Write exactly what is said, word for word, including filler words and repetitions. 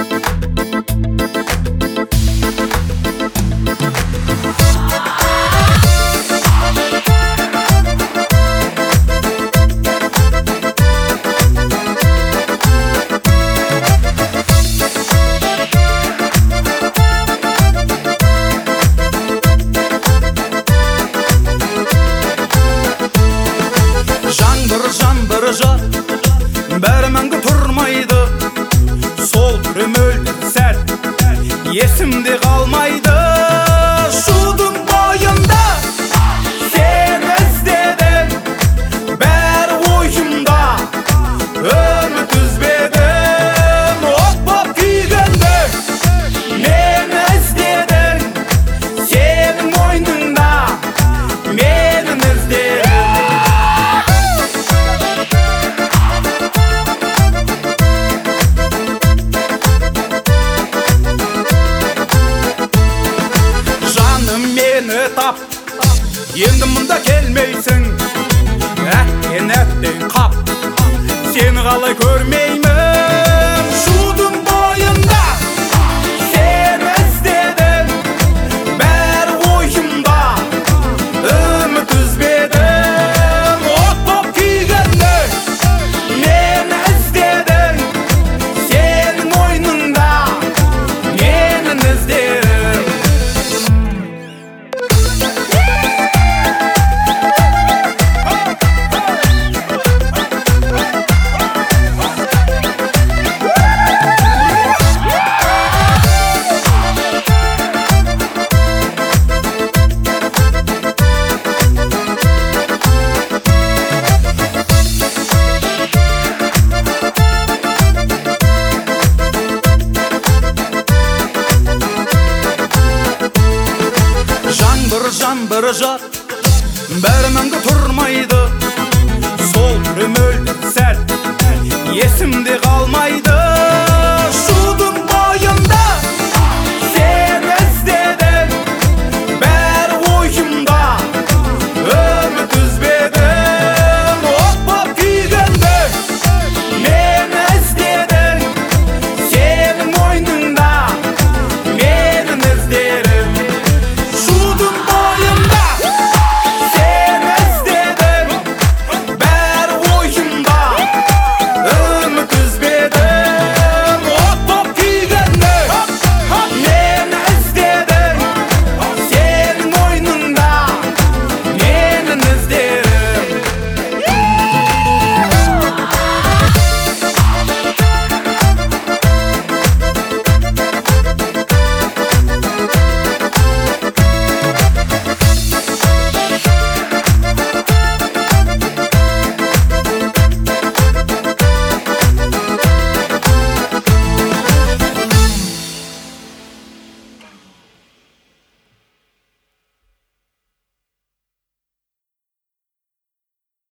Жаңбыр жар, бәрі мәңгі тұрмайды. Сол түрі мөлдір сәт, есімде қалмайды. Шудың бойында сен іздедің, бәрі ойымда үміт үзбедім. От боп күйгенде мені іздедің, сенің мойныңда менің іздедім. Мені тап, енді мұнда келмейсің. Әттен әттен қап, сені қалай көрмеймін. Шудың бойында сені іздедім, бәрі ойымда үміт үзбедім. От боп күйгенде мені іздедің, сенің мойныңда менің іздедім. Жаңбыр жар, бәрі мәңгі тұрмайды. Сол түрі мөлдір сәт, есімде қалмайды.